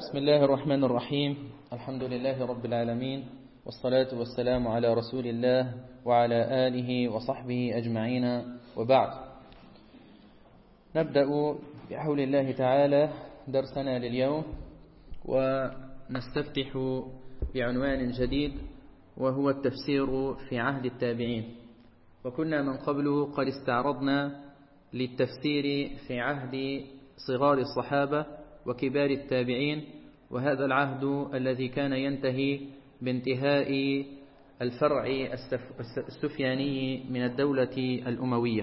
بسم الله الرحمن الرحيم. الحمد لله رب العالمين، والصلاة والسلام على رسول الله وعلى آله وصحبه أجمعين، وبعد. نبدأ بحول الله تعالى درسنا لليوم، ونستفتح بعنوان جديد وهو التفسير في عهد التابعين. وكنا من قبل قد استعرضنا للتفسير في عهد صغار الصحابة وكبار التابعين، وهذا العهد الذي كان ينتهي بانتهاء الفرع السفياني من الدولة الأموية.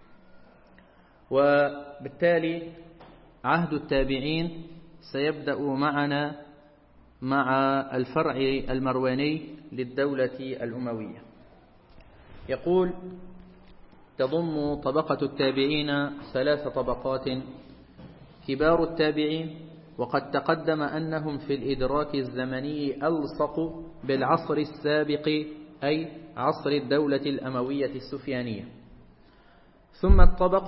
وبالتالي عهد التابعين سيبدأ معنا مع الفرع المرواني للدولة الأموية. يقول: تضم طبقة التابعين 3 طبقات: كبار التابعين، وقد تقدم أنهم في الإدراك الزمني ألصق بالعصر السابق، أي عصر الدولة الأموية السفيانية. ثم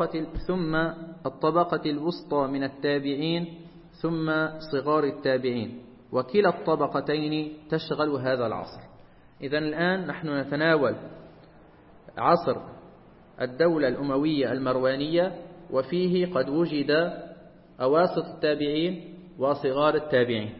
الطبقة الوسطى من التابعين، ثم صغار التابعين، وكلا الطبقتين تشغل هذا العصر. إذن الآن نحن نتناول عصر الدولة الأموية المروانية، وفيه قد وجد أواسط التابعين وصغار التابعين.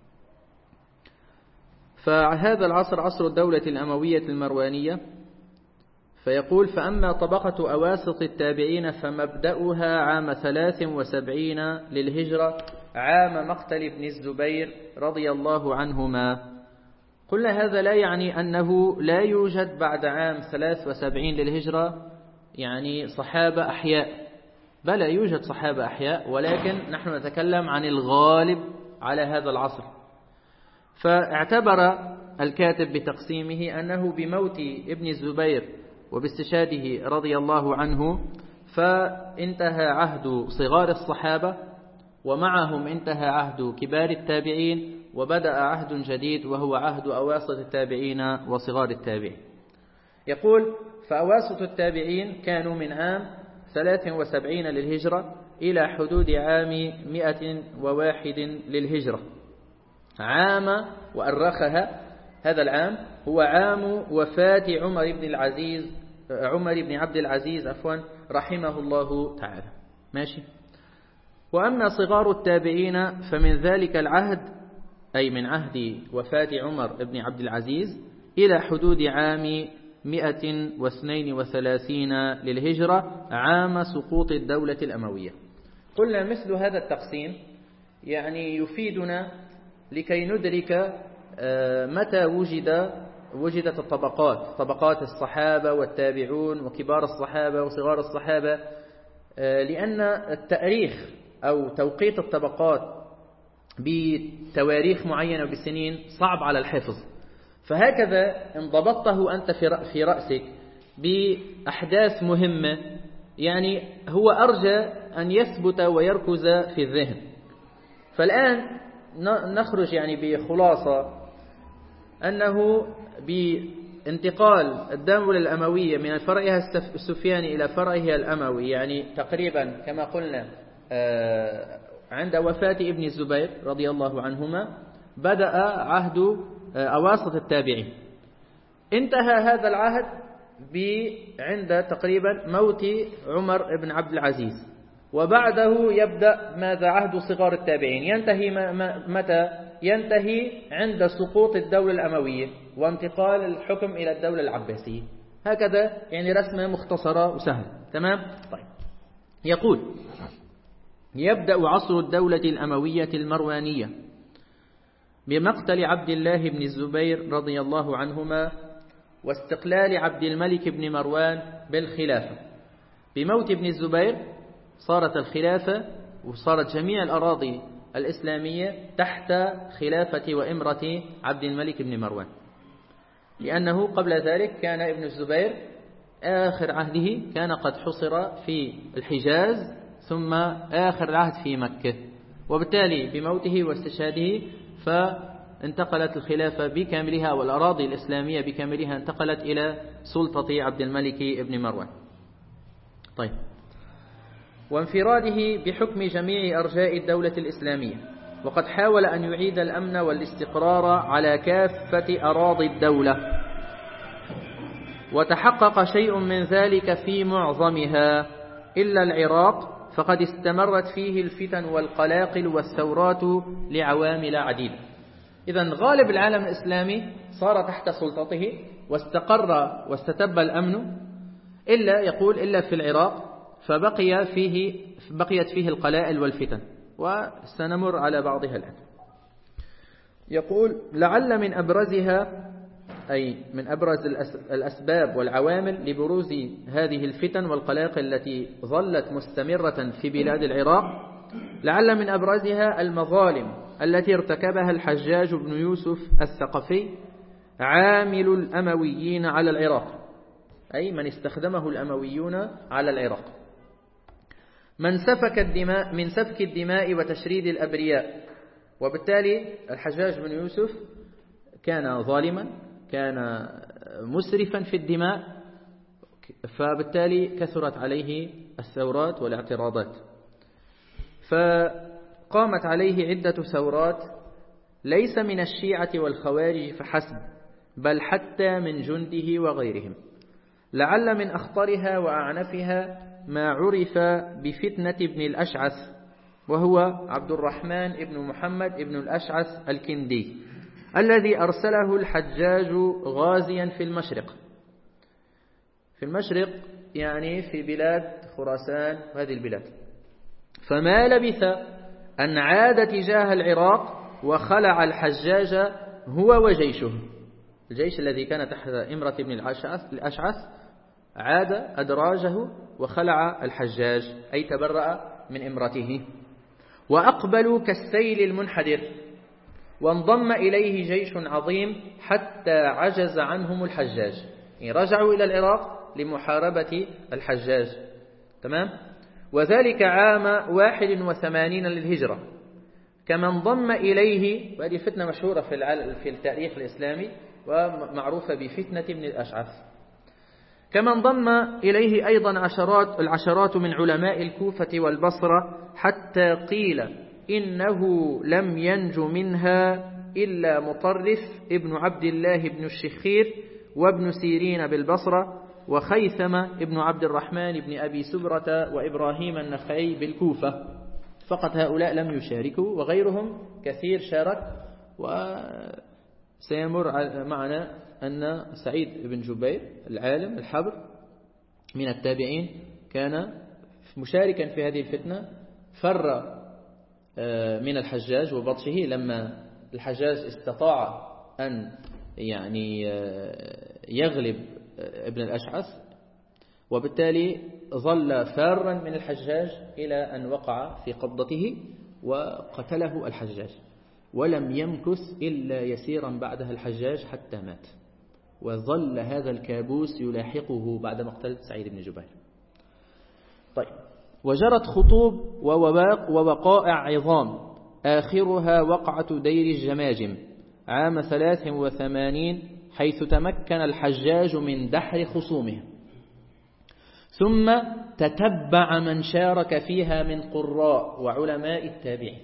فهذا العصر عصر الدولة الأموية المروانية. فيقول: فأما طبقة أواسط التابعين فمبدأها عام 73 للهجرة، عام مقتل ابن الزبير رضي الله عنهما. قلنا هذا لا يعني أنه لا يوجد بعد عام 73 للهجرة يعني صحابة أحياء، بل يوجد صحابة أحياء، ولكن نحن نتكلم عن الغالب على هذا العصر. فاعتبر الكاتب بتقسيمه أنه بموت ابن الزبير وباستشهاده رضي الله عنه فانتهى عهد صغار الصحابة، ومعهم انتهى عهد كبار التابعين، وبدأ عهد جديد وهو عهد أواسط التابعين وصغار التابعين. يقول: فأواسط التابعين كانوا من عام 73 للهجرة إلى حدود عام 101 للهجرة. عام وأرخها هذا العام هو عام وفاة عمر بن عبد العزيز رحمه الله تعالى. ماشي. وأما صغار التابعين فمن ذلك العهد، أي من عهد وفاة عمر بن عبد العزيز، إلى حدود عام 132 للهجرة، عام سقوط الدولة الأموية. قلنا مثل هذا التقسيم يعني يفيدنا لكي ندرك متى وجدت الطبقات، طبقات الصحابة والتابعون وكبار الصحابة وصغار الصحابة، لأن التاريخ أو توقيت الطبقات بتواريخ معينة وبسنين صعب على الحفظ. فهكذا إن ضبطته أنت في رأسك بأحداث مهمة، يعني هو أرجى أن يثبت ويركز في الذهن. فالآن نخرج يعني بخلاصة أنه بانتقال الدولة الأموية من فرعها السفياني إلى فرعها الأموي، يعني تقريبا كما قلنا عند وفاة ابن الزبير رضي الله عنهما بدأ عهد أواسط التابعين. انتهى هذا العهد عند تقريبا موت عمر بن عبد العزيز، وبعده يبدأ ماذا؟ عهد صغار التابعين. ينتهي متى؟ ينتهي عند سقوط الدولة الأموية وانتقال الحكم إلى الدولة العباسية. هكذا يعني رسمة مختصرة وسهلة. تمام؟ طيب. يقول: يبدأ عصر الدولة الأموية المروانية بمقتل عبد الله بن الزبير رضي الله عنهما، واستقلال عبد الملك بن مروان بالخلافة. بموت ابن الزبير صارت الخلافة وصارت جميع الأراضي الإسلامية تحت خلافة وإمرة عبد الملك بن مروان، لأنه قبل ذلك كان ابن الزبير آخر عهده كان قد حصر في الحجاز، ثم آخر العهد في مكة، وبالتالي بموته واستشهاده فانتقلت الخلافة بكاملها والأراضي الإسلامية بكاملها انتقلت إلى سلطة عبد الملك بن مروان. طيب. وانفراده بحكم جميع أرجاء الدولة الإسلامية. وقد حاول أن يعيد الأمن والاستقرار على كافة أراضي الدولة، وتحقق شيء من ذلك في معظمها إلا العراق، فقد استمرت فيه الفتن والقلاقل والثورات لعوامل عديدة. إذن غالب العالم الإسلامي صار تحت سلطته واستقر واستتب الأمن، إلا في العراق، بقيت فيه القلاقل والفتن، وسنمر على بعضها الآن. يقول: لعل من أبرزها، أي من أبرز الأسباب والعوامل لبروز هذه الفتن والقلاقل التي ظلت مستمرة في بلاد العراق، لعل من أبرزها المظالم التي ارتكبها الحجاج بن يوسف الثقفي عامل الأمويين على العراق، أي من استخدمه الأمويون على العراق، من سفك الدماء وتشريد الأبرياء. وبالتالي الحجاج بن يوسف كان ظالما، كان مسرفا في الدماء، فبالتالي كثرت عليه الثورات والاعتراضات، فقامت عليه عدة ثورات ليس من الشيعة والخوارج فحسب، بل حتى من جنده وغيرهم. لعل من أخطرها وأعنفها ما عرف بفتنة ابن الأشعث، وهو عبد الرحمن ابن محمد ابن الأشعث الكندي، الذي أرسله الحجاج غازيا في المشرق يعني في بلاد خراسان وهذه البلاد، فما لبث أن عاد تجاه العراق وخلع الحجاج هو وجيشه. الجيش الذي كان تحت إمرة ابن الأشعث عاد أدراجه وخلع الحجاج، أي تبرأ من إمرته، وأقبلوا كالسيل المنحدر، وانضم إليه جيش عظيم حتى عجز عنهم الحجاج، يعني رجعوا إلى العراق لمحاربة الحجاج. تمام؟ وذلك عام 81 للهجرة. كما انضم إليه، وهذه فتنة مشهورة في التاريخ الإسلامي ومعروفة بفتنة ابن الأشعث، كما انضم إليه أيضا العشرات من علماء الكوفة والبصرة، حتى قيل إنه لم ينج منها إلا مطرف ابن عبد الله بن الشخير وابن سيرين بالبصرة، وخيثم ابن عبد الرحمن بن أبي سبرة وإبراهيم النخعي بالكوفة. فقط هؤلاء لم يشاركوا، وغيرهم كثير شارك. وسيمر معنا أن سعيد بن جبير العالم الحبر من التابعين كان مشاركا في هذه الفتنة، فر من الحجاج وبطشه لما الحجاج استطاع أن يغلب ابن الأشعث، وبالتالي ظل فارا من الحجاج إلى أن وقع في قبضته وقتله الحجاج، ولم يمكث إلا يسيرا بعدها الحجاج حتى مات، وظل هذا الكابوس يلاحقه بعد مقتل سعيد بن جبير. طيب، وجرت خطوب ووقائع عظام، آخرها وقعة دير الجماجم عام 83، حيث تمكن الحجاج من دحر خصومه، ثم تتبع من شارك فيها من قراء وعلماء التابعين،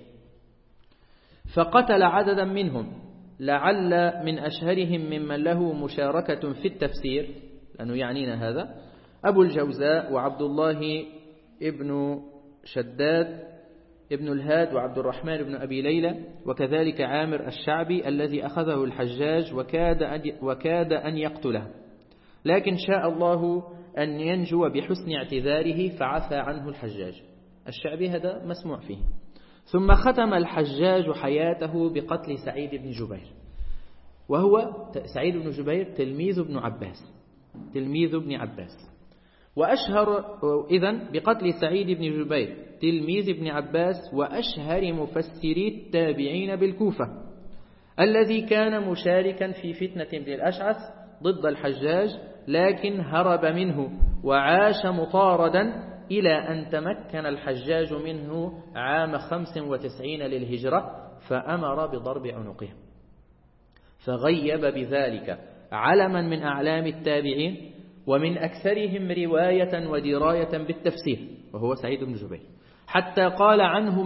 فقتل عددا منهم، لعل من أشهرهم ممن له مشاركة في التفسير، لأنه يعنينا هذا، أبو الجوزاء وعبد الله ابن شداد ابن الهاد وعبد الرحمن بن أبي ليلى، وكذلك عامر الشعبي الذي أخذه الحجاج وكاد أن يقتله، لكن شاء الله أن ينجو بحسن اعتذاره فعفى عنه الحجاج. الشعبي هذا مسموع فيه. ثم ختم الحجاج حياته بقتل سعيد بن جبير، وهو سعيد بن جبير تلميذ ابن عباس، وأشهر إذن بقتل سعيد بن جبير تلميذ ابن عباس وأشهر مفسري التابعين بالكوفة، الذي كان مشاركا في فتنة ابن الأشعث ضد الحجاج، لكن هرب منه وعاش مطاردا إلى أن تمكن الحجاج منه عام 95 للهجرة، فأمر بضرب عنقه، فغيب بذلك علما من أعلام التابعين، ومن أكثرهم رواية ودراية بالتفسير، وهو سعيد بن جبير، حتى قال عنه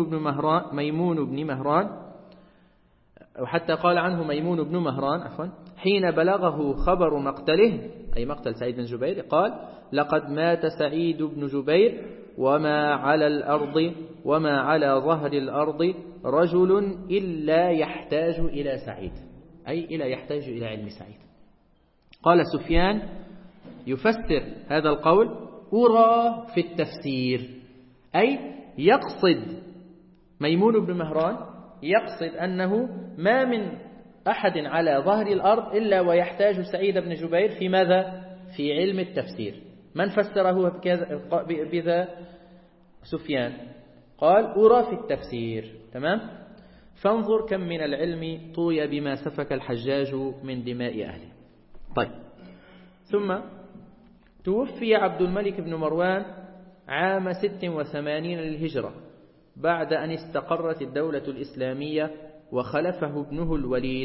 ميمون بن مهران حين بلغه خبر مقتله، أي مقتل سعيد بن جبير، قال: لقد مات سعيد بن جبير وما على ظهر الأرض رجل إلا يحتاج إلى سعيد، أي إلا يحتاج إلى علم سعيد. قال سفيان يفسر هذا القول: أرى في التفسير، أي يقصد ميمون بن مهران يقصد أنه ما من أحد على ظهر الأرض إلا ويحتاج سعيد بن جبير في ماذا؟ في علم التفسير. من فسره بذا؟ سفيان قال: أرى في التفسير. تمام؟ فانظر كم من العلم طوي بما سفك الحجاج من دماء أهله. طيب، ثم توفي عبد الملك بن مروان عام 86 للهجرة بعد أن استقرت الدولة الإسلامية، وخلفه ابنه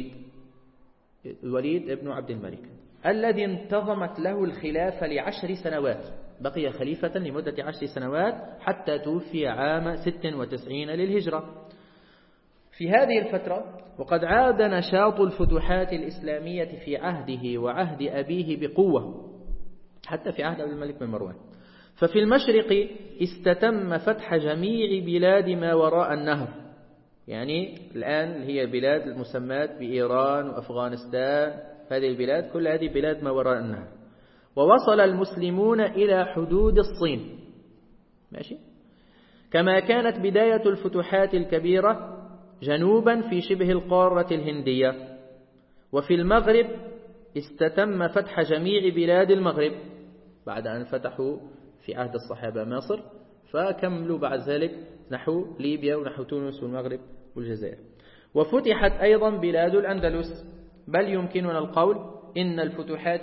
الوليد ابن عبد الملك الذي انتظمت له الخلافة ل10 سنوات، بقي خليفة لمدة 10 سنوات حتى توفي عام 96 للهجرة. في هذه الفترة وقد عاد نشاط الفتوحات الإسلامية في عهده وعهد أبيه بقوة، حتى في عهد عبد الملك بن مروان. ففي المشرق استتم فتح جميع بلاد ما وراء النهر، يعني الآن هي البلاد المسمات بإيران وأفغانستان، هذه البلاد كل هذه بلاد ما وراء النهر. ووصل المسلمون إلى حدود الصين، ماشي؟ كما كانت بداية الفتوحات الكبيرة جنوبا في شبه القارة الهندية. وفي المغرب استتم فتح جميع بلاد المغرب بعد أن فتحوا في عهد الصحابة مصر، فكملوا بعد ذلك نحو ليبيا ونحو تونس والمغرب والجزائر. وفتحت أيضا بلاد الأندلس، بل يمكننا القول إن الفتوحات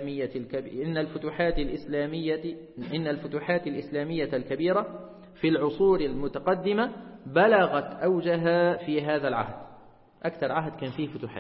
الإسلامية الكبيرة في العصور المتقدمة بلغت أوجها في هذا العهد، أكثر عهد كان فيه فتوحات.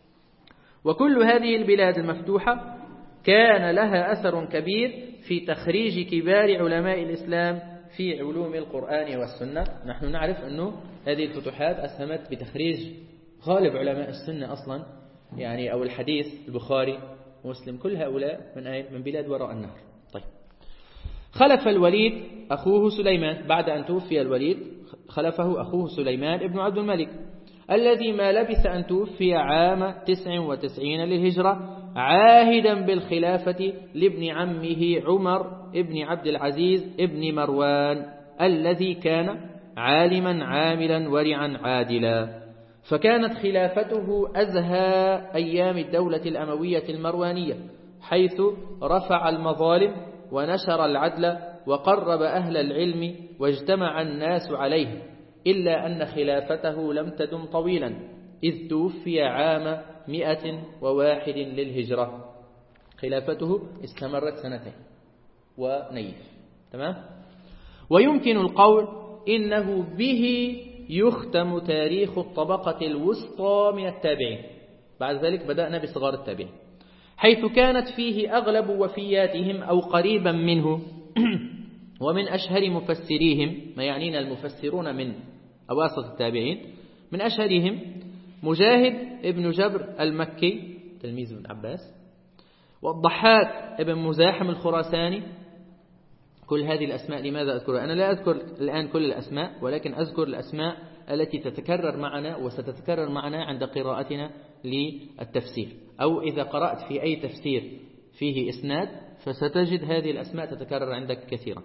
وكل هذه البلاد المفتوحة كان لها أثر كبير في تخريج كبار علماء الإسلام في علوم القرآن والسنة. نحن نعرف أنه هذه الفتوحات أسهمت بتخريج غالب علماء السنة أصلا، يعني أو الحديث، البخاري ومسلم، كل هؤلاء من بلاد وراء النهر. طيب، خلف الوليد أخوه سليمان، بعد أن توفي الوليد خلفه أخوه سليمان ابن عبد الملك، الذي ما لبث أن توفي عام 99 للهجرة، عاهدا بالخلافة لابن عمه عمر ابن عبد العزيز ابن مروان، الذي كان عالما عاملا ورعا عادلا. فكانت خلافته أزهى أيام الدولة الأموية المروانية، حيث رفع المظالم ونشر العدل وقرب أهل العلم واجتمع الناس عليه، إلا أن خلافته لم تدم طويلا، إذ توفي عام 101 للهجرة. خلافته استمرت 2 ونيف. تمام؟ ويمكن القول إنه به يختم تاريخ الطبقة الوسطى من التابعين. بعد ذلك بدأنا بصغار التابعين، حيث كانت فيه أغلب وفياتهم أو قريبا منه. ومن أشهر مفسريهم، ما يعنينا المفسرون من أواسط التابعين، من أشهرهم مجاهد ابن جبر المكي تلميذ ابن عباس، والضحاك ابن مزاحم الخراساني. كل هذه الأسماء لماذا أذكرها؟ أنا لا أذكر الآن كل الأسماء، ولكن أذكر الأسماء التي تتكرر معنا وستتكرر معنا عند قراءتنا للتفسير، أو إذا قرأت في أي تفسير فيه إسناد فستجد هذه الأسماء تتكرر عندك كثيرا.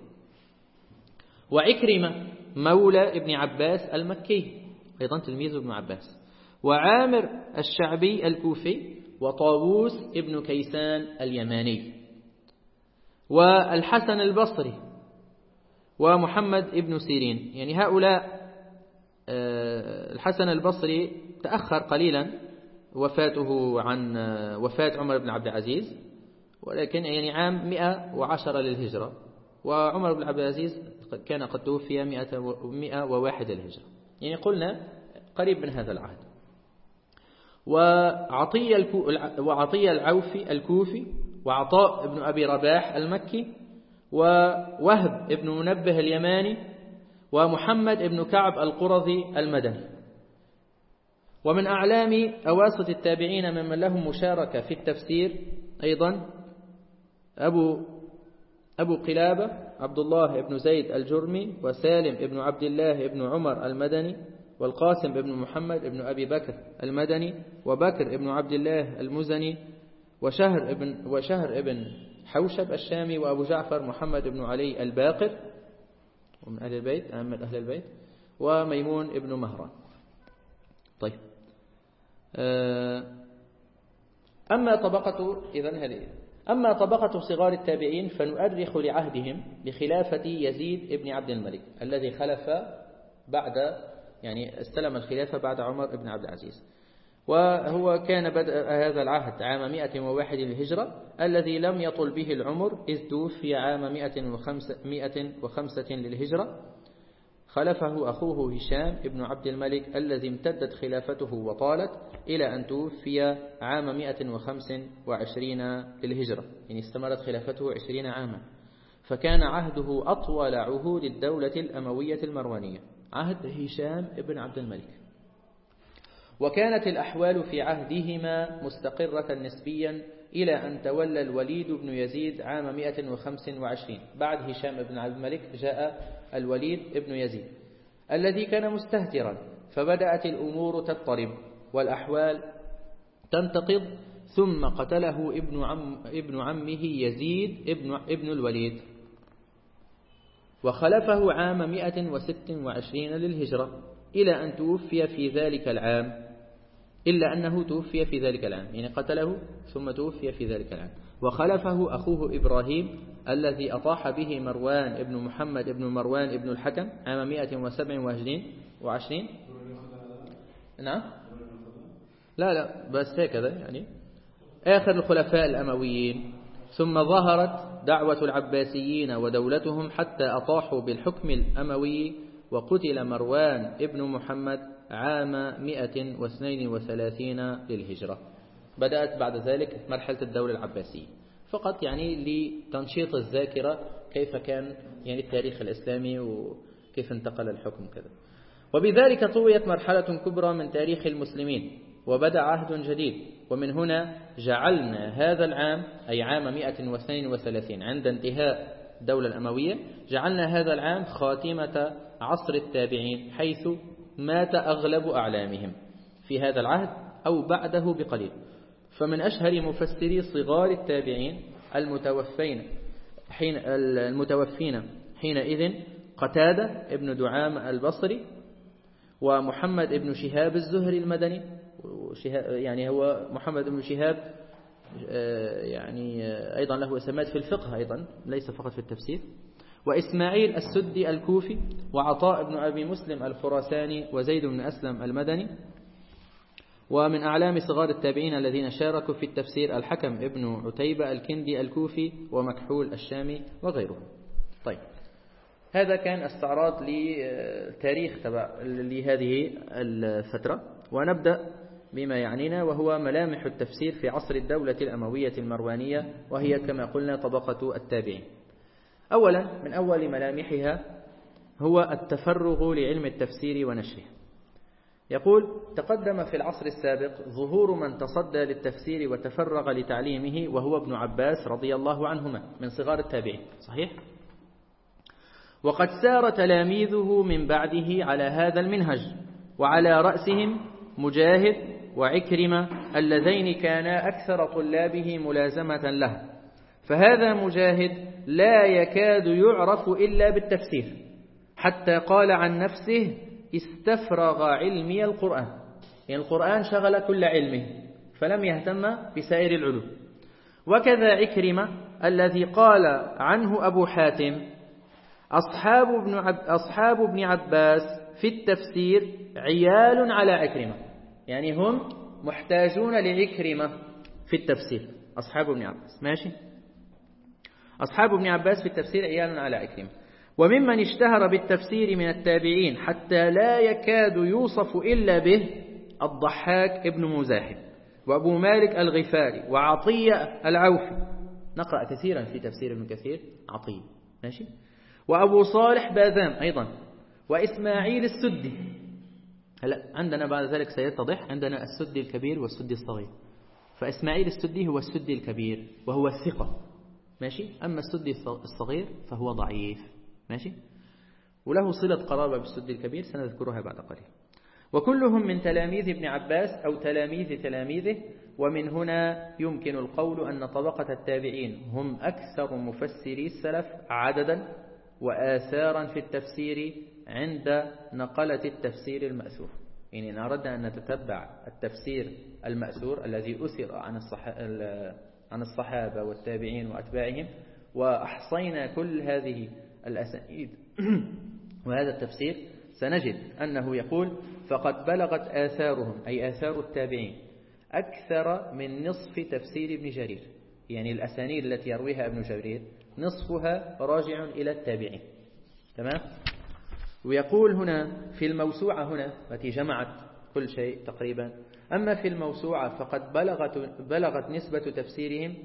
وعكرمة مولى ابن عباس المكي أيضا تلميذ ابن عباس، وعامر الشعبي الكوفي، وطاووس ابن كيسان اليماني، والحسن البصري، ومحمد ابن سيرين. يعني هؤلاء الحسن البصري تأخر قليلا وفاته عن وفاة عمر بن عبد العزيز، ولكن يعني عام 110 للهجرة، وعمر بن عبد العزيز كان قد توفي 101 للهجرة، يعني قلنا قريب من هذا العهد. وعطية العوفي الكوفي، وعطاء ابن أبي رباح المكي، ووهب ابن منبه اليماني، ومحمد بن كعب القرظي المدني. ومن أعلام أواسط التابعين ممن لهم مشاركة في التفسير أيضا أبو قلابة عبد الله بن زيد الجرمي، وسالم بن عبد الله بن عمر المدني، والقاسم بن محمد بن أبي بكر المدني، وبكر بن عبد الله المزني، وشهر ابن حوشب الشامي، وأبو جعفر محمد بن علي الباقر ومن أهل البيت أهم أهل البيت، وميمون بن مهران. طيب، أما طبقة صغار التابعين فنؤرخ لعهدهم بخلافة يزيد بن عبد الملك الذي خلف بعد، يعني استلم الخلافة بعد عمر بن عبد العزيز، وهو كان بدأ هذا العهد عام 101 للهجرة، الذي لم يطل به العمر إذ توفي عام 105 للهجرة. خلفه أخوه هشام بن عبد الملك الذي امتدت خلافته وطالت إلى أن توفي عام 125 للهجرة، يعني استمرت خلافته 20 عاما، فكان عهده أطول عهود الدولة الأموية المروانية، عهد هشام بن عبد الملك. وكانت الأحوال في عهدهما مستقرة نسبيا إلى أن تولى الوليد بن يزيد عام 125. بعد هشام بن عبد الملك جاء الوليد بن يزيد الذي كان مستهترا، فبدأت الأمور تضطرب والأحوال تنتقض، ثم قتله ابن عمه يزيد ابن الوليد، وخلفه عام 126 للهجرة إلى أن توفي في ذلك العام، إلا أنه توفي في ذلك العام، يعني قتله ثم توفي في ذلك العام. وخلفه أخوه إبراهيم الذي أطاح به مروان ابن محمد ابن مروان ابن الحكم عام 127. نعم، لا بس هكذا، يعني آخر الخلفاء الأمويين. ثم ظهرت دعوة العباسيين ودولتهم حتى أطاحوا بالحكم الأموي، وقتل مروان ابن محمد عام 132 للهجرة. بدأت بعد ذلك مرحلة الدولة العباسية، فقط يعني لتنشيط الذاكرة كيف كان يعني التاريخ الإسلامي وكيف انتقل الحكم كذا. وبذلك طويت مرحلة كبرى من تاريخ المسلمين، وبدأ عهد جديد. ومن هنا جعلنا هذا العام، أي عام 132 عند انتهاء الدولة الأموية، جعلنا هذا العام خاتمة عصر التابعين، حيث مات أغلب أعلامهم في هذا العهد أو بعده بقليل. فمن أشهر مفسري صغار التابعين المتوفين حينئذ قتادة ابن دعام البصري، ومحمد ابن شهاب الزهري المدني، يعني هو محمد بن شهاب يعني أيضا له اسمات في الفقه أيضا ليس فقط في التفسير، وإسماعيل السدي الكوفي، وعطاء بن أبي مسلم الخراساني، وزيد بن أسلم المدني. ومن أعلام صغار التابعين الذين شاركوا في التفسير الحكم ابن عتيبة الكندي الكوفي، ومكحول الشامي وغيرهم. طيب، هذا كان استعراض لتاريخ لهذه الفترة، ونبدأ بما يعنينا، وهو ملامح التفسير في عصر الدولة الأموية المروانية، وهي كما قلنا طبقة التابعين. أولا من أول ملامحها هو التفرغ لعلم التفسير ونشره. يقول: تقدم في العصر السابق ظهور من تصدى للتفسير وتفرغ لتعليمه، وهو ابن عباس رضي الله عنهما من صغار التابعين، صحيح؟ وقد سار تلاميذه من بعده على هذا المنهج، وعلى رأسهم مجاهد وعكرمة اللذين كانا أكثر طلابه ملازمة له. فهذا مجاهد لا يكاد يعرف إلا بالتفسير، حتى قال عن نفسه: استفرغ علمي القرآن، يعني القرآن شغل كل علمه فلم يهتم بسائر العلوم. وكذا عكرمة الذي قال عنه أبو حاتم: أصحاب ابن عباس في التفسير عيال على عكرمة، يعني هم محتاجون لعكرمة في التفسير. أصحاب ابن عباس، ماشي، أصحاب ابن عباس في التفسير عيال على عكرمة. وممن اشتهر بالتفسير من التابعين حتى لا يكاد يوصف إلا به الضحاك ابن مزاحم، وأبو مالك الغفاري، وعطية العوفي، نقرأ كثيرا في تفسير ابن كثير عطية، ماشي، وأبو صالح باذان أيضا، وإسماعيل السدي. هلا عندنا بعد ذلك سيتضح عندنا السدي الكبير والسدي الصغير. فإسماعيل السدي هو السدي الكبير وهو الثقة، ماشي. أما السدي الصغير فهو ضعيف، ماشي، وله صلة قرابة بالسدي الكبير سنذكرها بعد قليل. وكلهم من تلاميذ ابن عباس أو تلاميذ تلاميذه. ومن هنا يمكن القول أن طبقة التابعين هم أكثر مفسري السلف عددا وآثارا في التفسير عند نقلة التفسير المأثور. يعني إن أردنا أن نتتبع التفسير المأثور الذي أثر عن الصحابة والتابعين وأتباعهم، وأحصينا كل هذه الأسانيد وهذا التفسير، سنجد أنه يقول فقد بلغت آثارهم أي آثار التابعين أكثر من نصف تفسير ابن جرير. يعني الأسانيد التي يرويها ابن جرير نصفها راجع إلى التابعين، تمام. ويقول هنا في الموسوعة هنا التي جمعت كل شيء تقريبا، أما في الموسوعة فقد بلغت نسبة تفسيرهم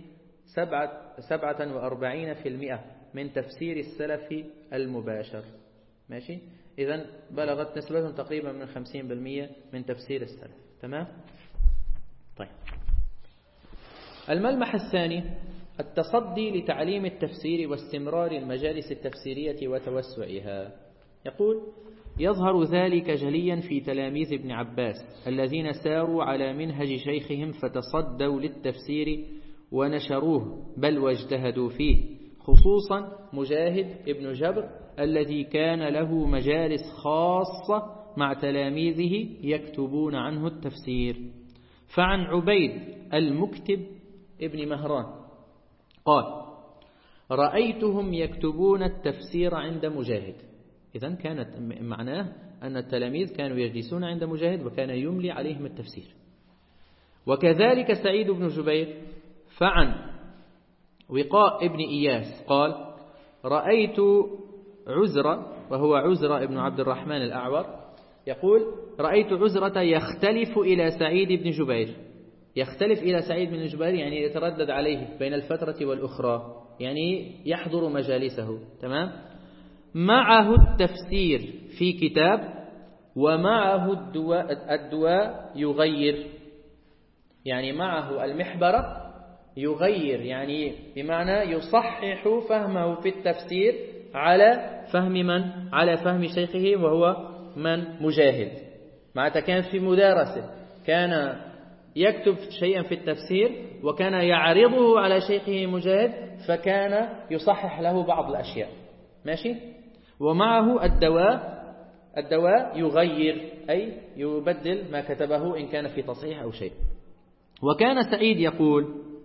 47% من تفسير السلف المباشر، ماشي. إذن بلغت نسبتهم تقريبا من 50% من تفسير السلف، تمام. طيب، الملمح الثاني التصدي لتعليم التفسير واستمرار المجالس التفسيرية وتوسعها. يقول يظهر ذلك جليا في تلاميذ ابن عباس الذين ساروا على منهج شيخهم فتصدوا للتفسير ونشروه بل واجتهدوا فيه، خصوصا مجاهد ابن جبر الذي كان له مجالس خاصة مع تلاميذه يكتبون عنه التفسير. فعن عبيد المكتب ابن مهران قال رأيتهم يكتبون التفسير عند مجاهد. إذن كانت معناه أن التلاميذ كانوا يجلسون عند مجاهد وكان يملي عليهم التفسير. وكذلك سعيد بن جبير. فعن وقاء ابن إياس قال رأيت عزرة، وهو عزرة ابن عبد الرحمن الأعور، يقول رأيت عزرة يختلف إلى سعيد بن جبير. يختلف إلى سعيد بن جبير يعني يتردد عليه بين الفترة والأخرى، يعني يحضر مجالسه، تمام. معه التفسير في كتاب ومعه الدواء يغير، يعني معه المحبرة يغير، يعني بمعنى يصحح فهمه في التفسير على فهم من؟ على فهم شيخه وهو من؟ مجاهد. معناتها كان في مدارسة، كان يكتب شيئا في التفسير وكان يعرضه على شيخه مجاهد فكان يصحح له بعض الأشياء، ماشي. ومعه الدواء يغير أي يبدل ما كتبه إن كان في تصحيح أو شيء. وكان سعيد يقول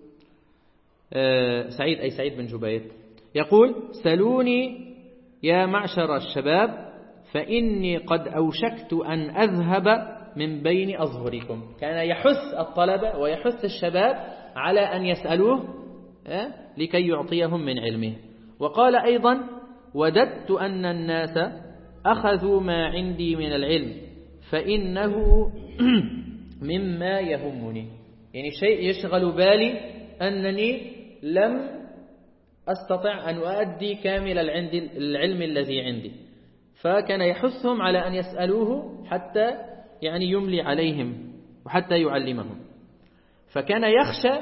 سعيد بن جبير يقول سلوني يا معشر الشباب فإني قد أوشكت أن أذهب من بين أظهركم. كان يحث الطلبة ويحث الشباب على أن يسألوه لكي يعطيهم من علمه. وقال أيضا وددت أن الناس أخذوا ما عندي من العلم فإنه مما يهمني، يعني شيء يشغل بالي أنني لم أستطع أن أؤدي كامل العلم الذي عندي. فكان يحثهم على أن يسألوه حتى يعني يملي عليهم وحتى يعلمهم. فكان يخشى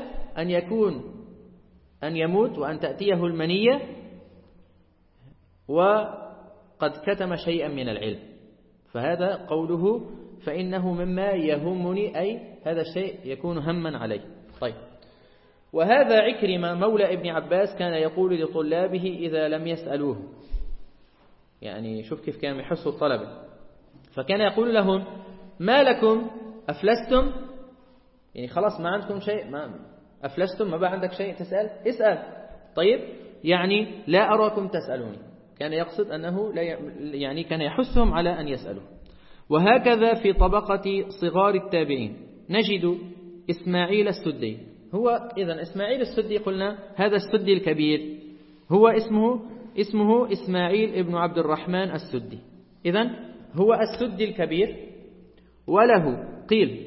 أن يموت وأن تأتيه المنية وقد كتم شيئا من العلم. فهذا قوله فإنه مما يهمني، أي هذا الشيء يكون هما عليه. طيب، وهذا عكرمة مولى ابن عباس كان يقول لطلابه إذا لم يسألوه، يعني شوف كيف كان يحث الطلبة، فكان يقول لهم ما لكم أفلستم، يعني خلاص ما عندكم شيء، ما أفلستم، ما بقى عندك شيء تسأل، اسأل. طيب، يعني لا أراكم تسألوني، كان يقصد أنه لا يعني كان يحثهم على أن يسألوا. وهكذا في طبقة صغار التابعين نجد إسماعيل السدي. هو إذن إسماعيل السدي قلنا هذا السدي الكبير هو اسمه إسماعيل ابن عبد الرحمن السدي. إذن هو السدي الكبير، وله قيل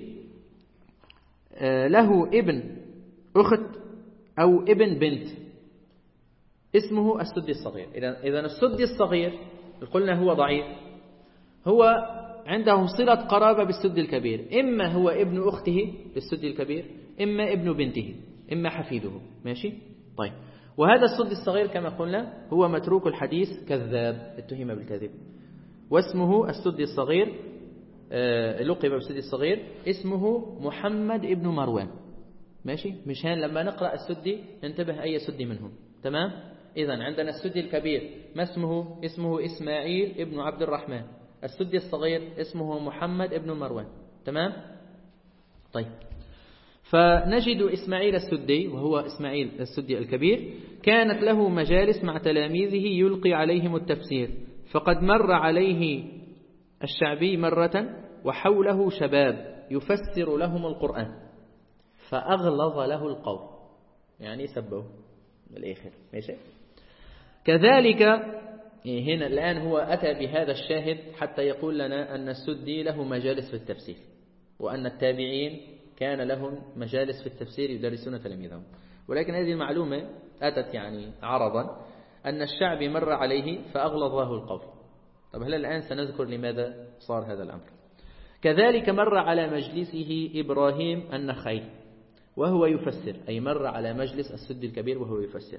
له ابن أخت أو ابن بنت اسمه السدي الصغير. إذن السدي الصغير قلنا هو ضعيف، هو عنده صلة قرابة بالسدي الكبير، إما هو ابن أخته للسدي الكبير، إما ابن بنته، إما حفيده. ماشي؟ طيب، وهذا السدي الصغير كما قلنا هو متروك الحديث كذاب، اتهم بالكذب، واسمه السدي الصغير، لقب بالسدي الصغير، اسمه محمد ابن مروان. ماشي؟ مشان لما نقرأ السدي ننتبه أي سدي منهم. تمام؟ إذن عندنا السدي الكبير ما اسمه إسماعيل ابن عبد الرحمن، السدي الصغير اسمه محمد ابن مروان. تمام؟ طيب، فنجد إسماعيل السدي، وهو إسماعيل السدي الكبير، كانت له مجالس مع تلاميذه يلقي عليهم التفسير، فقد مر عليه الشعبي مرة وحوله شباب يفسر لهم القرآن فأغلظ له القول، يعني سبه بالآخر. ماشي؟ كذلك هنا الآن هو أتى بهذا الشاهد حتى يقول لنا أن السدي له مجالس في التفسير، وأن التابعين كان لهم مجالس في التفسير يدرسون تلاميذهم. ولكن هذه المعلومة أتت يعني عرضا أن الشعبي مر عليه فأغلظ له القول. طب هل الآن سنذكر لماذا صار هذا الأمر. كذلك مر على مجلسه إبراهيم النخعي وهو يفسر، أي مر على مجلس السدي الكبير وهو يفسر،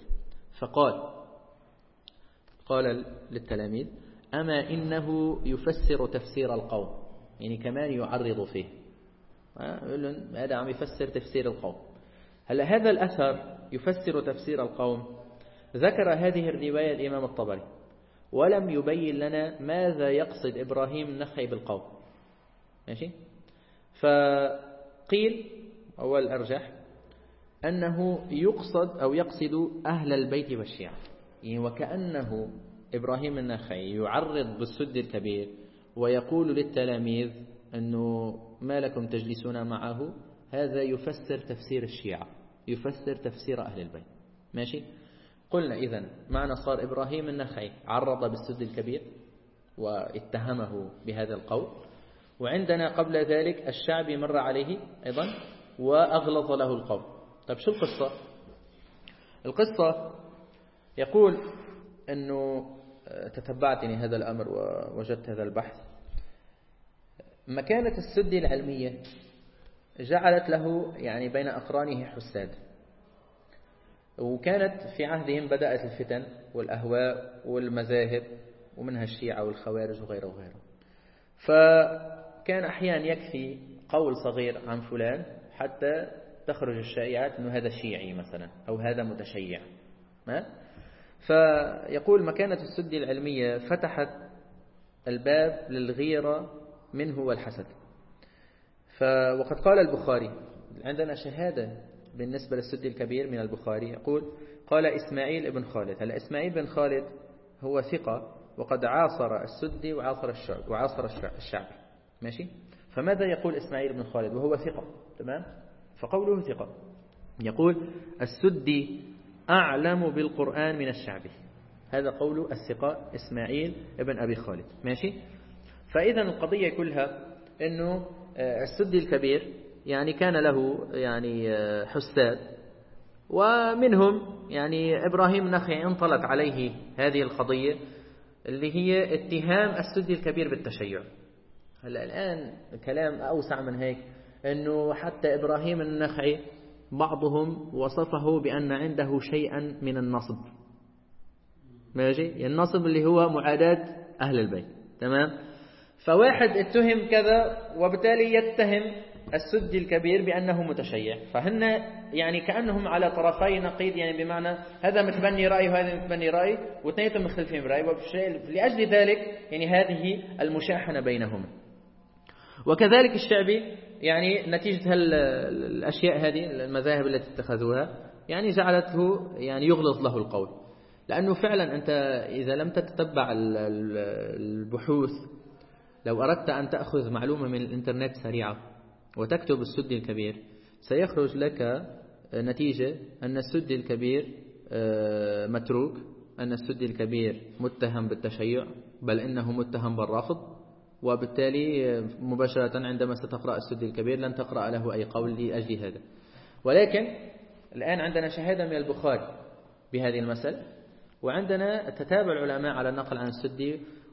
قال للتلاميذ: أما إنه يفسر تفسير القوم، يعني كمان يعرض فيه، هذا عم يفسر تفسير القوم. هل هذا الأثر يفسر تفسير القوم؟ ذكر هذه الرواية الإمام الطبري ولم يبين لنا ماذا يقصد إبراهيم النخعي بالقوم. ماشي؟ فقيل أول الأرجح أنه يقصد أو يقصد أهل البيت والشيعة، يعني وكأنه إبراهيم النخعي يعرض بالسد الكبير ويقول للتلاميذ أنه ما لكم تجلسون معه، هذا يفسر تفسير الشيعة، يفسر تفسير أهل البيت. ماشي؟ قلنا إذن معنى صار إبراهيم النخعي عرض بالسد الكبير واتهمه بهذا القول، وعندنا قبل ذلك الشعبي مر عليه أيضا وأغلظ له القول. طيب شو القصة؟ القصة يقول أنه تتبعتني هذا الأمر ووجدت هذا البحث. مكانة السدي العلمية جعلت له يعني بين أقرانه حساد، وكانت في عهدهم بدأت الفتن والأهواء والمذاهب، ومنها الشيعة والخوارج وغيره وغيره. فكان أحيانا يكفي قول صغير عن فلان حتى تخرج الشائعات أنه هذا شيعي مثلا أو هذا متشيع. فيقول مكانة السدي العلمية فتحت الباب للغيرة منه والحسد. وقد قال البخاري، عندنا شهادة بالنسبة للسدي الكبير من البخاري، يقول: قال إسماعيل بن خالد. هل إسماعيل بن خالد هو ثقة وقد عاصر السدي وعاصر الشعبي. ماشي؟ فماذا يقول إسماعيل بن خالد وهو ثقة؟ تمام؟ فقوله ثقة، يقول: السدي أعلم بالقرآن من الشعبي. هذا قول الثقة إسماعيل بن أبي خالد. ماشي؟ فإذا القضية كلها أنه السدي الكبير يعني كان له يعني حساد، ومنهم يعني إبراهيم النخعي انطلت عليه هذه القضية اللي هي اتهام السدي الكبير بالتشيع. هلا الآن كلام أوسع من هيك، أنه حتى إبراهيم النخعي بعضهم وصفه بأن عنده شيئا من النصب. ماشي؟ النصب اللي هو معاداة أهل البيت. تمام؟ فواحد اتهم كذا وبالتالي يتهم السدي الكبير بأنه متشيع، فهن يعني كأنهم على طرفي نقيض، يعني بمعنى هذا متبني رأي وهذا متبني رأي واثنينهم مختلفين برأي، لأجل ذلك يعني هذه المشاحنة بينهما. وكذلك الشعبي يعني نتيجة الأشياء هذه المذاهب التي اتخذوها يعني جعلته يعني يغلظ له القول، لأنه فعلا أنت إذا لم تتبع البحوث، لو أردت أن تأخذ معلومة من الإنترنت سريعة وتكتب السدي الكبير سيخرج لك نتيجة أن السدي الكبير متروك، أن السدي الكبير متهم بالتشيع، بل إنه متهم بالرفض، وبالتالي مباشرة عندما ستقرأ السدي الكبير لن تقرأ له أي قول لأجل هذا. ولكن الآن عندنا شهادة من البخاري بهذه المسألة، وعندنا تتابع العلماء على النقل عن السدي،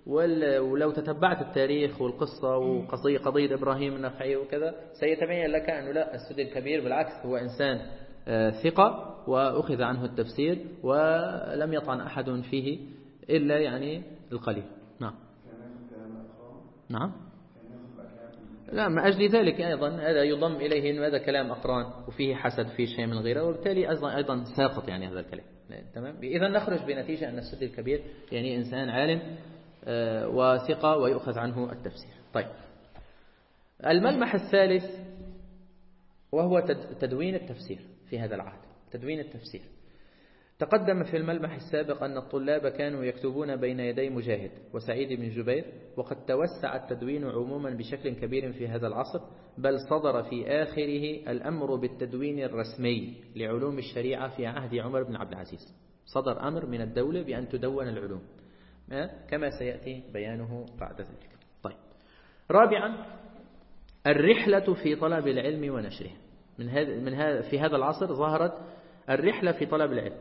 ولو تتبعت التاريخ والقصة وقضية إبراهيم النخعي وكذا سيتبين لك أنه لا، السدي الكبير بالعكس هو إنسان ثقة وأخذ عنه التفسير ولم يطعن أحد فيه إلا يعني القليل. نعم نعم. لا، ما أجل ذلك أيضا هذا يضم إليه أنه هذا كلام أقران وفيه حسد فيه شيء من غيره، وبالتالي أيضا ساقط يعني هذا الكلام. تمام. إذا نخرج بنتيجة أن السدي الكبير يعني إنسان عالم وثقة ويؤخذ عنه التفسير. طيب، الملمح الثالث وهو تدوين التفسير في هذا العهد. تدوين التفسير تقدم في الملمح السابق أن الطلاب كانوا يكتبون بين يدي مجاهد وسعيد بن جبير، وقد توسع التدوين عموما بشكل كبير في هذا العصر، بل صدر في آخره الأمر بالتدوين الرسمي لعلوم الشريعة في عهد عمر بن عبد العزيز. صدر أمر من الدولة بأن تدون العلوم كما سيأتي بيانه بعد ذلك. طيب، رابعا الرحلة في طلب العلم ونشره. في هذا العصر ظهرت الرحلة في طلب العلم،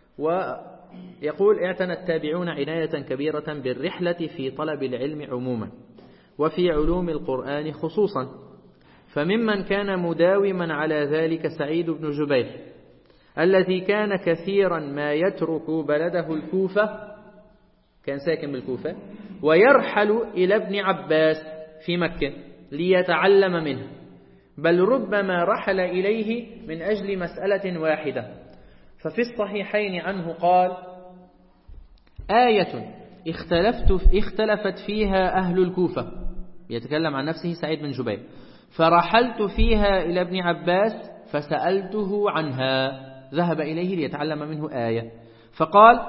ويقول اعتنى التابعون عناية كبيرة بالرحلة في طلب العلم عموما وفي علوم القرآن خصوصا، فممن كان مداوما على ذلك سعيد بن جبير الذي كان كثيرا ما يترك بلده الكوفة، كان ساكن بالكوفة، ويرحل إلى ابن عباس في مكة ليتعلم منه، بل ربما رحل إليه من أجل مسألة واحدة. ففي الصحيحين عنه قال: آية اختلفت فيها أهل الكوفة، يتكلم عن نفسه سعيد بن جبير، فرحلت فيها إلى ابن عباس فسألته عنها، ذهب إليه ليتعلم منه آية، فقال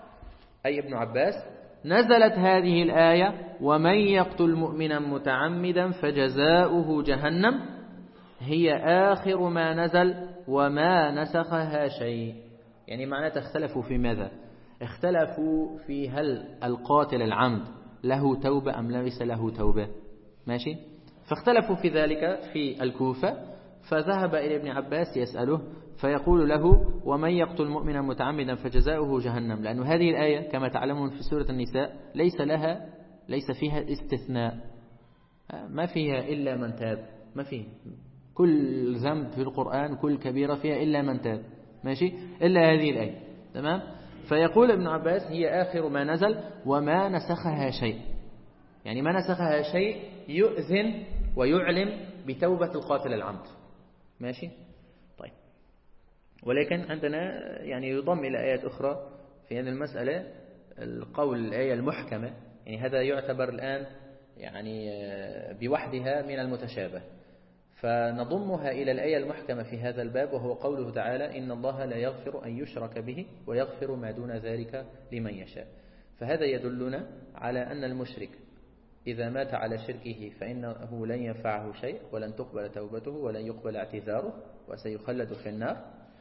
أي ابن عباس: نزلت هذه الآية: ومن يقتل مؤمنا متعمدا فجزاؤه جهنم، هي آخر ما نزل وما نسخها شيء. يعني معناته اختلفوا في ماذا؟ اختلفوا في هل القاتل العمد له توبة أم ليس له توبة. ماشي؟ فاختلفوا في ذلك في الكوفة، فذهب إلى ابن عباس يسأله فيقول له: ومن يقتل مؤمنا متعمدا فجزاؤه جهنم، لأن هذه الآية كما تعلمون في سورة النساء ليس فيها استثناء، ما فيها إلا من تاب، ما فيه كل ذنب في القرآن كل كبيرة فيها إلا من تاب، ماشي، إلا هذه الآية. تمام. فيقول ابن عباس: هي آخر ما نزل وما نسخها شيء، يعني ما نسخها شيء يؤذن ويعلم بتوبة القاتل العمد. ماشي. طيب، ولكن عندنا يعني يضم إلى آيات أخرى في هذه المسألة القول الآية المحكمة، يعني هذا يعتبر الآن يعني بوحدها من المتشابه، فنضمها إلى الآية المحكمة في هذا الباب، وهو قوله تعالى: إن الله لا يغفر أن يشرك به ويغفر ما دون ذلك لمن يشاء. فهذا يدلنا على أن المشرك إذا مات على شركه فإنه لن ينفعه شيء، ولن تقبل توبته، ولن يقبل اعتذاره، وسيخلد في النار،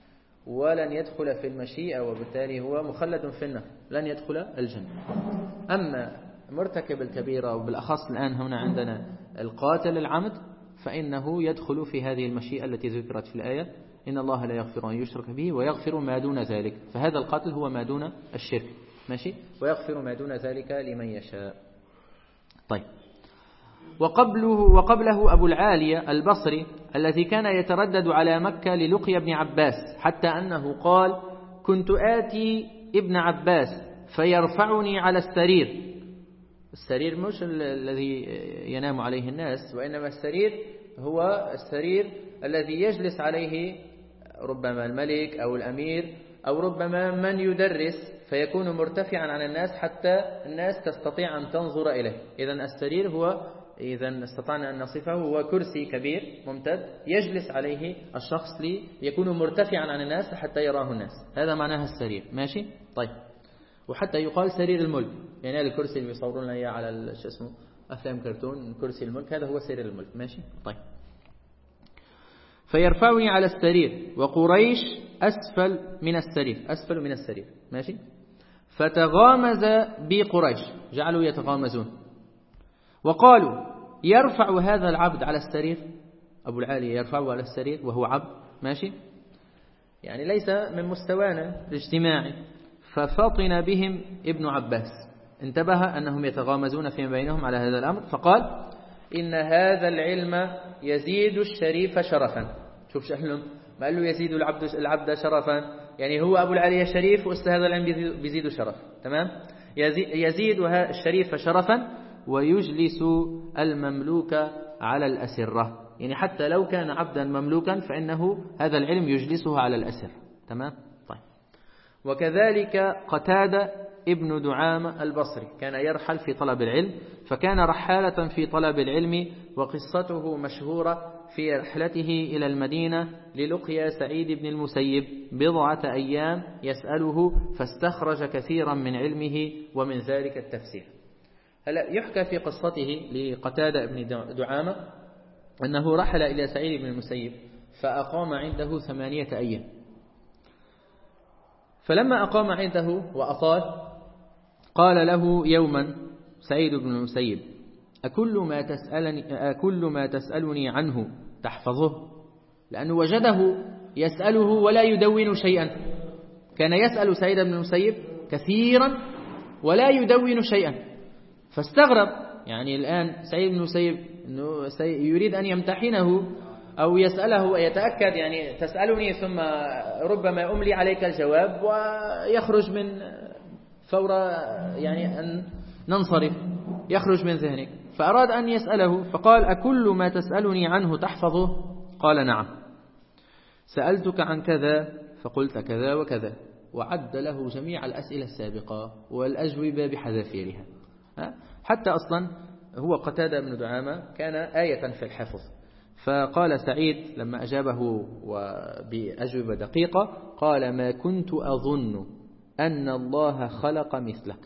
ولن يدخل في المشيئة، وبالتالي هو مخلد في النار، لن يدخل الجنة. أما مرتكب الكبيرة، وبالأخص الآن هنا عندنا القاتل العمد، فإنه يدخل في هذه المشيئة التي ذكرت في الآية: إن الله لا يغفر أن يشرك به ويغفر ما دون ذلك. فهذا القاتل هو ما دون الشرك، ماشي، ويغفر ما دون ذلك لمن يشاء. طيب، وقبله أبو العالية البصري الذي كان يتردد على مكة للقي ابن عباس، حتى أنه قال: كنت آتي ابن عباس فيرفعني على السرير. السرير مش الذي ينام عليه الناس، وإنما السرير هو السرير الذي يجلس عليه ربما الملك أو الأمير، أو ربما من يدرس، فيكون مرتفعا عن الناس حتى الناس تستطيع أن تنظر إليه. إذن السرير هو، إذن استطعنا أن نصفه، هو كرسي كبير ممتد يجلس عليه الشخص ليكون مرتفعا عن الناس حتى يراه الناس. هذا معناها السرير. ماشي. طيب، وحتى يقال سرير الملك، يعني هذا الكرسي اللي بيصورون لنا اياه على شو اسمه افلام كرتون، كرسي الملك، هذا هو سرير الملك. ماشي. طيب، فيرفعني على السرير وقريش اسفل من السرير. ماشي. فتغامز بي قريش، جعلوا يتغامزون وقالوا: يرفع هذا العبد على السرير، ابو العالي يرفعه على السرير وهو عبد. ماشي، يعني ليس من مستوانا الاجتماعي. ففطن بهم ابن عباس، انتبه أنهم يتغامزون فيما بينهم على هذا الأمر، فقال إن هذا العلم يزيد الشريف شرفا. شوف شأنهم، ما قال له يزيد العبد شرفا، يعني هو أبو العالية شريف وأستاذ هذا العلم بيزيد شرف. تمام، يزيد الشريف شرفا ويجلس المملوك على الأسرة، يعني حتى لو كان عبدا مملوكا فإنه هذا العلم يجلسه على الأسر. تمام. طيب. وكذلك قتادة ابن دعامة البصري كان يرحل في طلب العلم، فكان رحالة في طلب العلم، وقصته مشهورة في رحلته إلى المدينة للقيا سعيد بن المسيب بضعة أيام يسأله، فاستخرج كثيرا من علمه ومن ذلك التفسير. هلا يحكى في قصته لقتادة بن دعامة أنه رحل إلى سعيد بن المسيب فأقام عنده 8 أيام، فلما أقام عنده وأطال قال له يوما سعيد بن المسيب أكل ما تسألني عنه تحفظه؟ لأنه وجده يسأله ولا يدون شيئا، كان يسأل سعيد بن المسيب كثيرا ولا يدون شيئا، فاستغرب. يعني الآن سعيد بن المسيب يريد أن يمتحنه أو يسأله ويتأكد، يعني تسألني ثم ربما أملي عليك الجواب ويخرج من فور يعني أن ننصرف، يخرج من ذهنك، فأراد أن يسأله فقال أكل ما تسألني عنه تحفظه؟ قال نعم. سألتك عن كذا فقلت كذا وكذا، وعد له جميع الأسئلة السابقة والأجوبة بحذافيرها. حتى أصلا هو قتادة بن دعامة كان آية في الحفظ، فقال سعيد لما أجابه بأجوبة دقيقة قال ما كنت أظن أن الله خلق مثلك،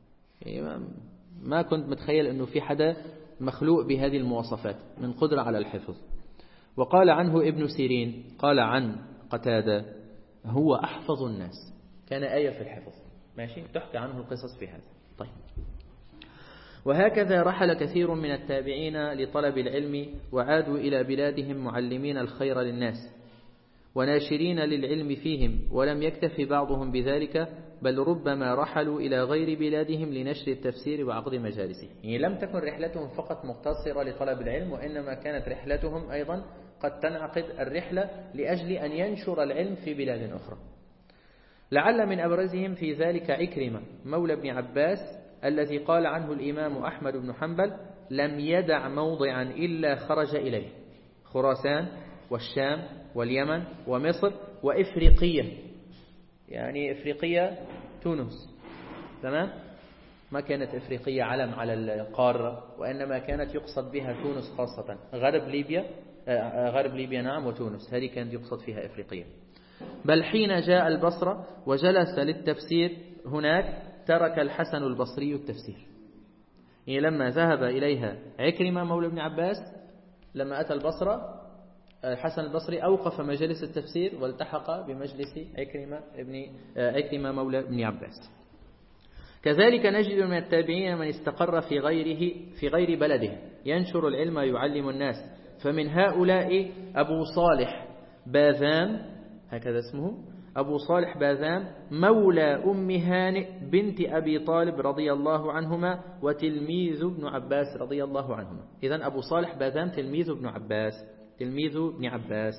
ما كنت متخيل أنه في حدا مخلوق بهذه المواصفات من قدرة على الحفظ. وقال عنه ابن سيرين قال عن قتادة هو أحفظ الناس، كان آية في الحفظ. ماشي، تحكى عنه القصص في هذا. طيب. وهكذا رحل كثير من التابعين لطلب العلم وعادوا إلى بلادهم معلمين الخير للناس وناشرين للعلم فيهم، ولم يكتف بعضهم بذلك، بل ربما رحلوا إلى غير بلادهم لنشر التفسير وعقد مجالسه. يعني لم تكن رحلتهم فقط مقتصرة لطلب العلم، وإنما كانت رحلتهم أيضا قد تنعقد الرحلة لأجل أن ينشر العلم في بلاد أخرى. لعل من أبرزهم في ذلك عكرمة مولى ابن عباس، الذي قال عنه الإمام أحمد بن حنبل لم يدع موضعا إلا خرج إليه، خراسان والشام واليمن ومصر وإفريقية، يعني إفريقية تونس. تمام، ما كانت إفريقية علم على القارة، وإنما كانت يقصد بها تونس خاصة، غرب ليبيا نعم، وتونس هذه كانت يقصد فيها إفريقية. بل حين جاء البصرة وجلس للتفسير هناك ترك الحسن البصري التفسير. يعني لما ذهب إليها عكرمة مولى ابن عباس، لما أتى البصرة الحسن البصري أوقف مجلس التفسير والتحق بمجلس عكرمة مولى ابن عباس. كذلك نجد من التابعين من استقر في غير بلده ينشر العلم ويعلم الناس، فمن هؤلاء أبو صالح باذان، هكذا اسمه، أبو صالح باذان مولى أم هانئ بنت أبي طالب رضي الله عنهما وتلميذ ابن عباس رضي الله عنهما. إذن أبو صالح باذان تلميذ ابن عباس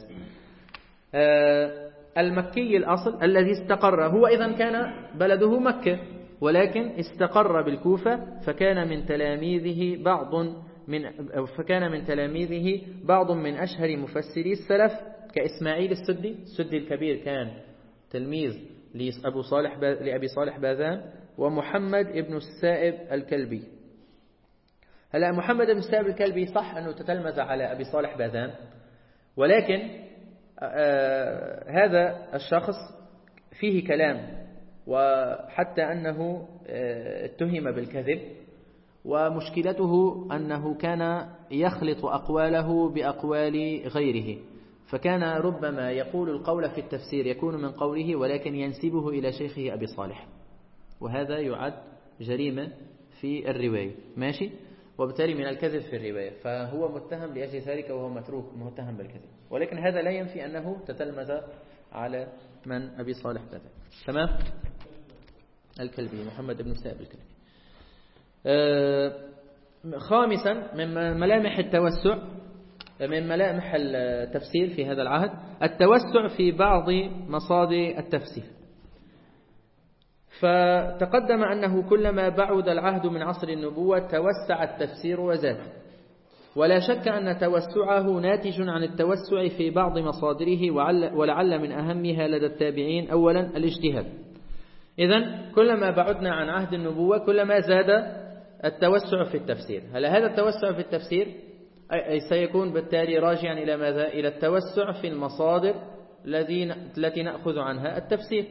المكي الأصل الذي استقر، هو إذن كان بلده مكة ولكن استقر بالكوفة، فكان من تلاميذه بعض من أشهر مفسري السلف كإسماعيل السدي الكبير كان تلميذ لأبي صالح باذان، ومحمد ابن السائب الكلبي. هلا محمد بن السائب الكلبي صح أنه تتلمذ على أبي صالح باذان، ولكن هذا الشخص فيه كلام، وحتى أنه اتهم بالكذب، ومشكلته أنه كان يخلط أقواله بأقوال غيره، فكان ربما يقول القول في التفسير يكون من قوله ولكن ينسبه إلى شيخه أبي صالح، وهذا يعد جريمة في الرواية. ماشي، وبالتالي من الكذب في الرواية، فهو متهم لأجل ذلك وهو متهم بالكذب، ولكن هذا لا ينفي أنه تتلمذ على من أبي صالح باذان. تمام، الكلبي محمد بن سائب الكلبي. خامسا من ملامح التوسع، من ملامح التفسير في هذا العهد التوسع في بعض مصادر التفسير. فتقدم أنه كلما بعد العهد من عصر النبوة توسع التفسير وزاد، ولا شك أن توسعه ناتج عن التوسع في بعض مصادره، ولعل من أهمها لدى التابعين أولا الاجتهاد. إذن كلما بعدنا عن عهد النبوة كلما زاد التوسع في التفسير. هل هذا التوسع في التفسير سيكون بالتالي راجعا إلى ماذا؟ إلى التوسع في المصادر التي نأخذ عنها التفسير.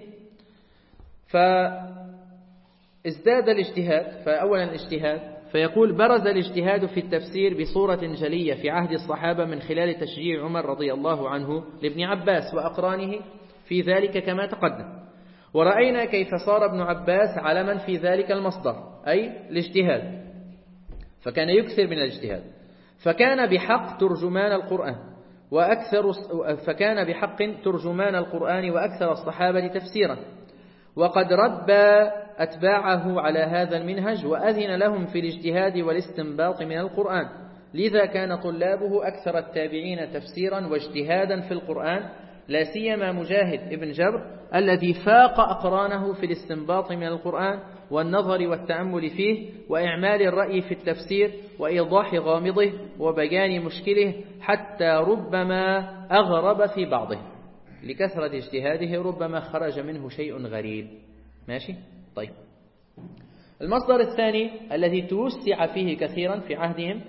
فازداد الاجتهاد، فأولا الاجتهاد، فيقول برز الاجتهاد في التفسير بصورة جلية في عهد الصحابة من خلال تشجيع عمر رضي الله عنه لابن عباس وأقرانه في ذلك كما تقدم، ورأينا كيف صار ابن عباس علما في ذلك المصدر أي الاجتهاد، فكان يكثر من الاجتهاد، فكان بحق ترجمان القرآن وأكثر الصحابة تفسيرا، وقد ربى أتباعه على هذا المنهج وأذن لهم في الاجتهاد والاستنباط من القرآن، لذا كان طلابه أكثر التابعين تفسيرا واجتهادا في القرآن، لا سيما مجاهد ابن جبر الذي فاق أقرانه في الاستنباط من القرآن والنظر والتأمل فيه وإعمال الرأي في التفسير وإيضاح غامضه وبيان مشكله، حتى ربما أغرب في بعضه لكثرة اجتهاده، ربما خرج منه شيء غريب. ماشي؟ طيب، المصدر الثاني الذي توسع فيه كثيرا في عهدهم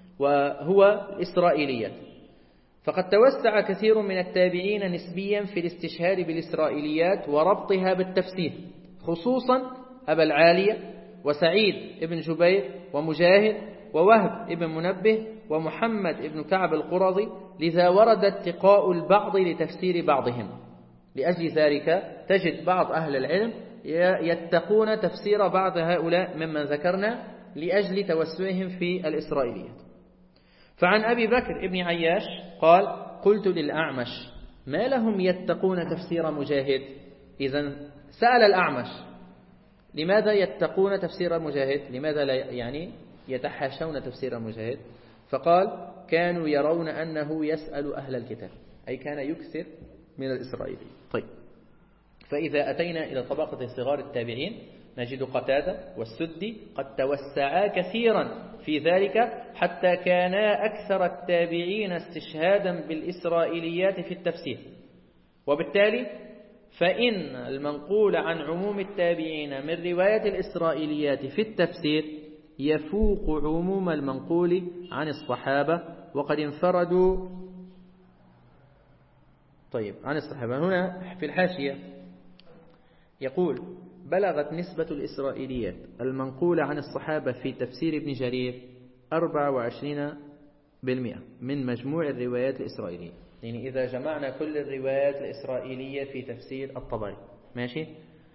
وهو الإسرائيليات. فقد توسع كثير من التابعين نسبيا في الاستشهاد بالإسرائيليات وربطها بالتفسير، خصوصا أبا العالية وسعيد ابن جبير ومجاهد ووهب ابن منبه ومحمد ابن كعب القرظي، لذا ورد اتقاء البعض لتفسير بعضهم. لأجل ذلك تجد بعض أهل العلم يتقون تفسير بعض هؤلاء ممن ذكرنا لأجل توسعهم في الإسرائيليات. فعن أبي بكر ابن عياش قال: قلت للأعمش ما لهم يتقون تفسير مجاهد؟ إذن سأل الأعمش لماذا يتقون تفسير مجاهد، لماذا لا يعني يتحاشون تفسير مجاهد؟ فقال: كانوا يرون أنه يسأل أهل الكتاب، أي كان يكثر من الإسرائيلي. طيب، فإذا أتينا إلى طبقة صغار التابعين نجد قتادة والسدي قد توسعا كثيرا في ذلك، حتى كانا أكثر التابعين استشهادا بالإسرائيليات في التفسير. وبالتالي فإن المنقول عن عموم التابعين من رواية الإسرائيليات في التفسير يفوق عموم المنقول عن الصحابة وقد انفردوا. طيب، عن الصحابة هنا في الحاشية يقول: بلغت نسبة الإسرائيليات المنقولة عن الصحابة في تفسير ابن جرير 24% من مجموع الروايات الإسرائيلية. يعني إذا جمعنا كل الروايات الإسرائيلية في تفسير الطبري، ماشي،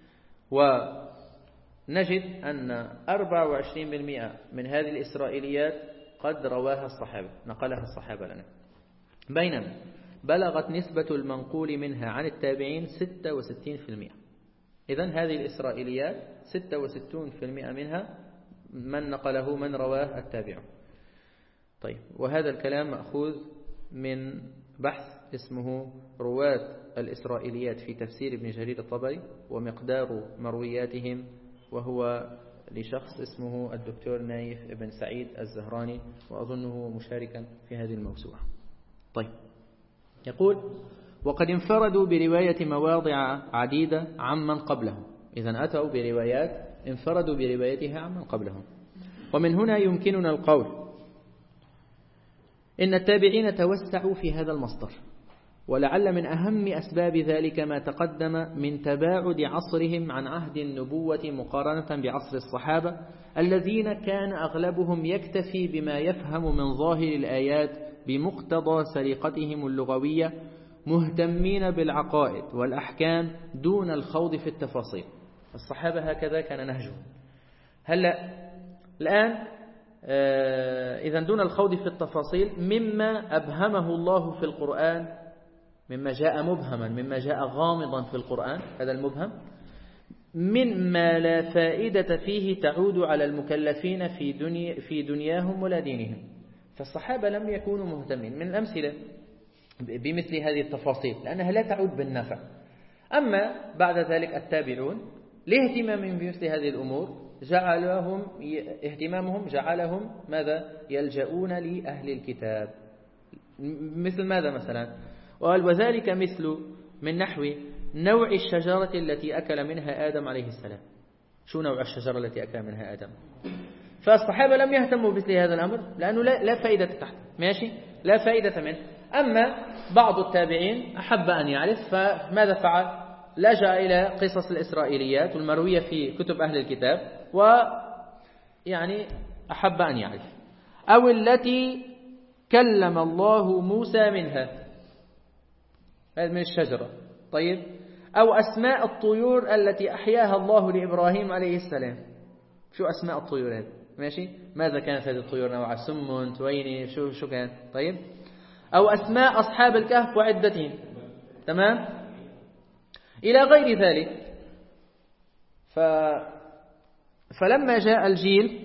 ونجد أن 24% من هذه الإسرائيليات قد رواها الصحابة، نقلها الصحابة لنا، بينما بلغت نسبة المنقول منها عن التابعين 66%. إذن هذه الإسرائيليات 66% منها من نقله من رواه التابعون. طيب، وهذا الكلام مأخوذ من بحث اسمه رواة الإسرائيليات في تفسير ابن جرير الطبري ومقدار مروياتهم، وهو لشخص اسمه الدكتور نايف ابن سعيد الزهراني، وأظنه مشاركا في هذه الموسوعة. طيب، يقول: وقد انفردوا برواية مواضع عديدة عمن قبلهم. إذن أتوا بروايات انفردوا بروايتها عمن قبلهم. ومن هنا يمكننا القول إن التابعين توسعوا في هذا المصدر، ولعل من أهم أسباب ذلك ما تقدم من تباعد عصرهم عن عهد النبوة مقارنة بعصر الصحابة الذين كان أغلبهم يكتفي بما يفهم من ظاهر الآيات بمقتضى سرقتهم اللغوية، مهتمين بالعقائد والأحكام دون الخوض في التفاصيل. الصحابة هكذا كان نهجهم. هلأ الآن إذن دون الخوض في التفاصيل مما أبهمه الله في القرآن، مما جاء مبهما، مما جاء غامضا في القرآن، هذا المبهم مما لا فائدة فيه تعود على المكلفين في دنياهم ولا دينهم. فالصحابة لم يكونوا مهتمين. من الأمثلة بمثل هذه التفاصيل لأنها لا تعود بالنفع. أما بعد ذلك التابعون لاهتمامهم بمثل هذه الأمور اهتمامهم جعلهم ماذا؟ يلجؤون لأهل الكتاب. مثل ماذا مثلا؟ قال وذلك مثل من نحو نوع الشجرة التي أكل منها آدم عليه السلام. شو نوع الشجرة التي أكل منها آدم؟ فالصحابة لم يهتموا بمثل هذا الأمر لأنه لا فائدة تحت، ماشي، لا فائدة منه. أما بعض التابعين أحب أن يعرف، فماذا فعل؟ لجأ إلى قصص الإسرائيليات والمروية في كتب أهل الكتاب، ويعني أحب أن يعرف. أو التي كلم الله موسى منها، هذا من الشجرة. طيب، أو أسماء الطيور التي أحياها الله لإبراهيم عليه السلام. شو أسماء الطيور هذه؟ ماشي، ماذا كانت هذه الطيور؟ نوع سم، تويني، شو كان؟ طيب، أو أسماء أصحاب الكهف وعدتهم، تمام، إلى غير ذلك. فلما جاء الجيل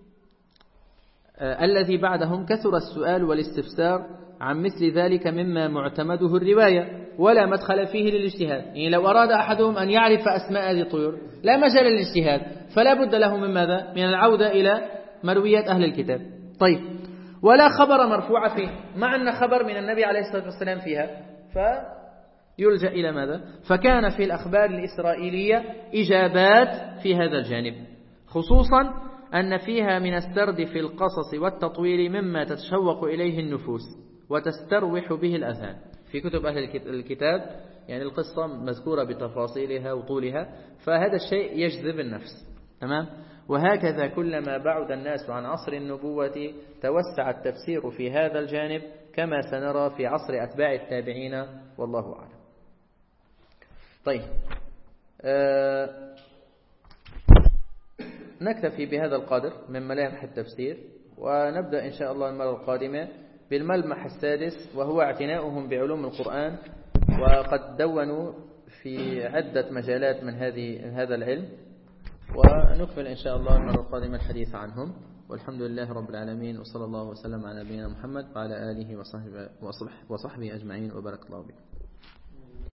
الذي بعدهم كثر السؤال والاستفسار عن مثل ذلك مما معتمده الرواية ولا مدخل فيه للاجتهاد. يعني لو أراد أحدهم أن يعرف أسماء هذه الطيور لا مجال للاجتهاد، فلا بد له من ماذا؟ من العودة إلى مرويات أهل الكتاب. طيب، ولا خبر مرفوع فيه، مع أن خبر من النبي عليه الصلاة والسلام فيها، فيلجأ إلى ماذا؟ فكان في الأخبار الإسرائيلية إجابات في هذا الجانب، خصوصا أن فيها من السرد في القصص والتطويل مما تتشوق إليه النفوس وتستروح به الأذهان. في كتب أهل الكتاب يعني القصة مذكورة بتفاصيلها وطولها، فهذا الشيء يجذب النفس، تمام. وهكذا كلما بعد الناس عن عصر النبوة توسع التفسير في هذا الجانب، كما سنرى في عصر أتباع التابعين، والله أعلم. طيب، نكتفي بهذا القدر من ملامح التفسير، ونبدأ إن شاء الله المرة القادمة بالملمح السادس، وهو اعتناؤهم بعلوم القرآن. وقد دونوا في عدة مجالات من هذا العلم، ونكمل إن شاء الله المرة القادمة الحديث عنهم. والحمد لله رب العالمين، وصلى الله وسلم على نبينا محمد وعلى آله وصحبه أجمعين، وبارك الله بكم.